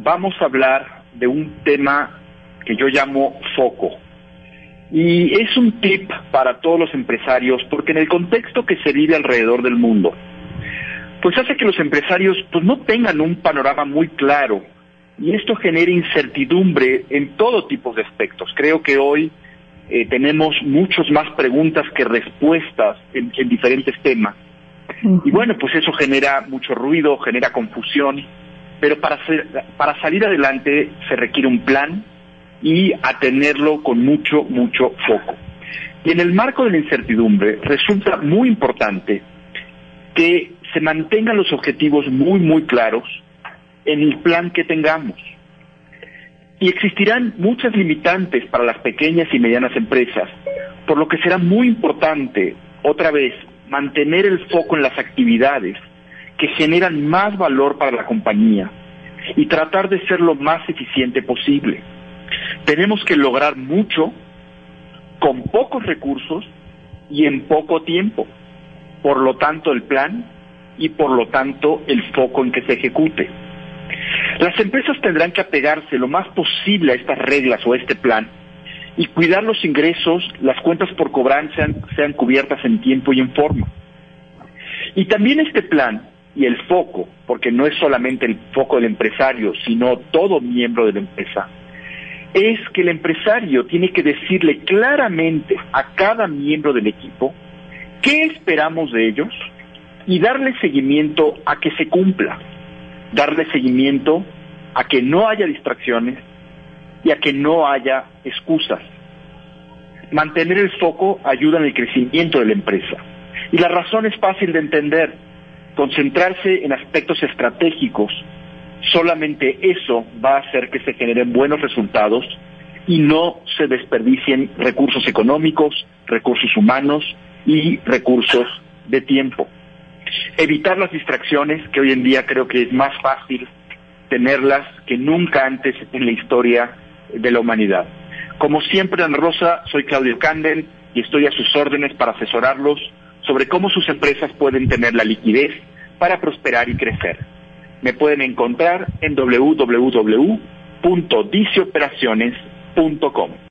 vamos a hablar de un tema que yo llamo foco. Y es un tip para todos los empresarios, porque en el contexto que se vive alrededor del mundo, pues hace que los empresarios pues no tengan un panorama muy claro, y esto genera incertidumbre en todo tipo de aspectos. Creo que hoy tenemos muchos más preguntas que respuestas en diferentes temas. Y bueno, pues eso genera mucho ruido, genera confusión, pero para salir adelante se requiere un plan y a tenerlo con mucho foco. Y en el marco de la incertidumbre resulta muy importante que se mantengan los objetivos muy claros en el plan que tengamos. Y existirán muchas limitantes para las pequeñas y medianas empresas, por lo que será muy importante, otra vez, mantener el foco en las actividades que generan más valor para la compañía y tratar de ser lo más eficiente posible. Tenemos que lograr mucho con pocos recursos y en poco tiempo. Por lo tanto, el plan y por lo tanto el foco en que se ejecute. Las empresas tendrán que apegarse lo más posible a estas reglas o a este plan y cuidar los ingresos, las cuentas por cobrar sean cubiertas en tiempo y en forma. Y también este plan y el foco, porque no es solamente el foco del empresario, sino todo miembro de la empresa, es que el empresario tiene que decirle claramente a cada miembro del equipo qué esperamos de ellos y darle seguimiento a que se cumpla, darle seguimiento a que no haya distracciones y a que no haya excusas. Mantener el foco ayuda en el crecimiento de la empresa. Y la razón es fácil de entender. Concentrarse en aspectos estratégicos, solamente eso va a hacer que se generen buenos resultados y no se desperdicien recursos económicos, recursos humanos y recursos de tiempo. Evitar las distracciones, que hoy en día creo que es más fácil tenerlas que nunca antes en la historia de la humanidad. Como siempre, Ana Rosa, soy Claudio Candel y estoy a sus órdenes para asesorarlos sobre cómo sus empresas pueden tener la liquidez para prosperar y crecer. Me pueden encontrar en www.dicioperaciones.com.